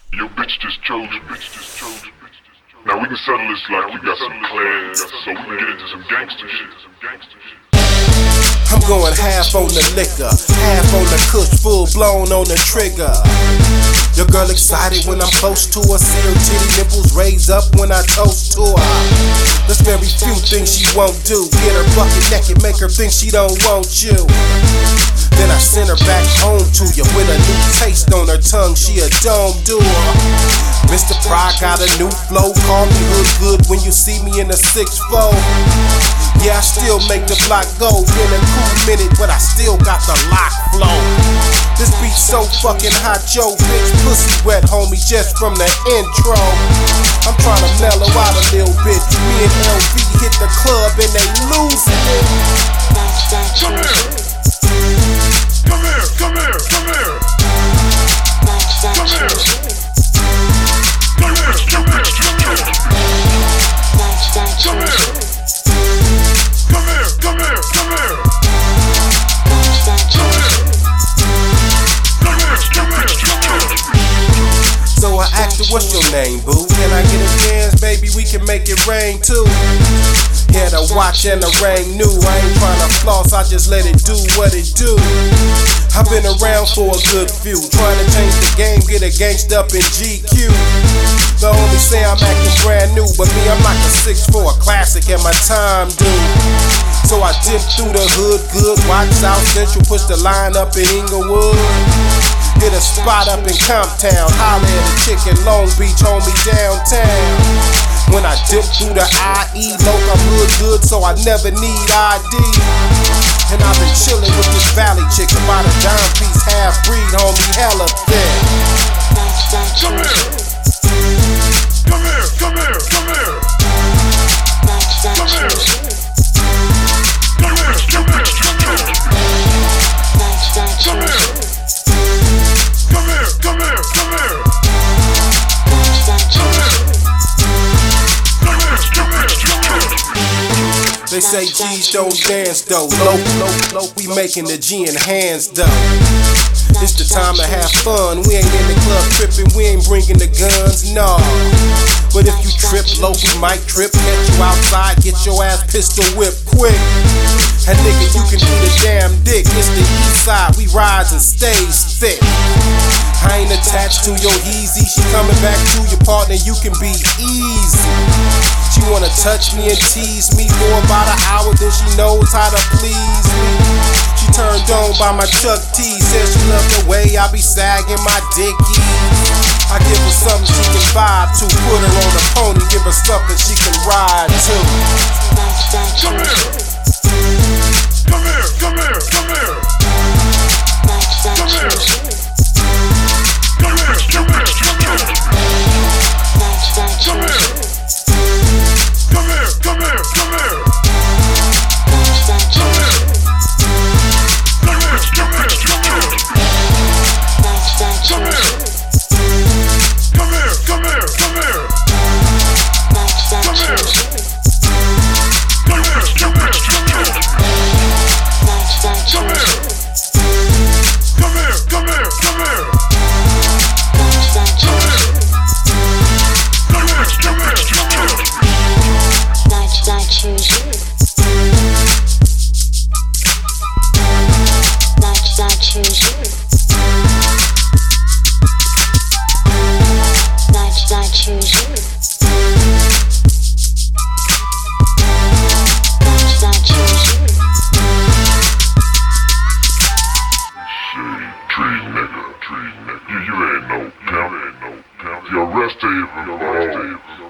Your bitch just chose me. Now we can settle this like we got some class, so we can get into some gangster shit. I'm going half on the liquor, half on the kush, full blown on the trigger. Your girl excited when I'm close to her, see her titty nipples raise up when I toast to her. There's very few things she won't do. Get her bucket naked, make her think she don't want you. Then I send her back home to you with a new taste on her tongue, she a dome doer. Mr. Pride got a new flow, call me hood good when you see me in the 6'4". Yeah, I still make the block go, been a cool minute, but I still got the lock flow. This beat so fucking hot, yo, bitch, pussy wet, homie, just from the intro. I'm trying to mellow out a little bit. Me and LV hit the club and they losing it. Come here. Come here, come here, come here. Come here. Come here, come here, come here. Come here. Come here, come here, come here. So I asked her, what's your name, boo? Can I get a dance, baby? We can make it rain too. Yeah, the watch and the ring new. I ain't tryna floss, I just let it do what it do. I've been around for a good few, trying to change the game, get it gangsta up in GQ. The only say I'm acting brand new, but me, I'm like a 6'4", a classic and my time due. So I dip through the hood good, watch South Central, push the line up in Inglewood. Hit a spot up in Comptown, holler at a chick in Long Beach, hold me downtown. When I dip through the IE, loc, I'm hood good, so I never need ID. And I've been chillin' with this valley chick, about a dime piece, half breed, homie, hella thick. Come here. Come here, come here, come here. Come here. Come here, come here, come here. Come here. Come here, come here, come here. They say G's don't dance though. Low, we making the G in hands though. It's the time to have fun. We ain't in the club tripping, we ain't bringing the guns, no. But if you trip low, we might trip. Catch you outside, get your ass pistol whipped quick. And nigga, you can eat a damn dick. It's the east side, we rides and stays thick. I ain't attached to your easy. She coming back to your partner, you can be easy. She wanna touch me and tease me for about an hour, then she knows how to please me. She turned on by my Chuck T, says she loved the way I be sagging my dickie. I give her something she can vibe to, put her on a pony, give her something she can ride to. Come here. Come here, come here, come here. Come here. Come here, come here, come here. Come here. Come here, come here, come here. Come here. Come here, come here, come here. Come here. Come here, come here, come here. Come here. Come here, come here, come here. Come here. Come here, come here, come here. Come here. Come here, come here, come here. Nights I choose you. Nights I choose you. Nights I choose you. Nights I choose you. Tree nigga. You ain't no pimp. Your rest of you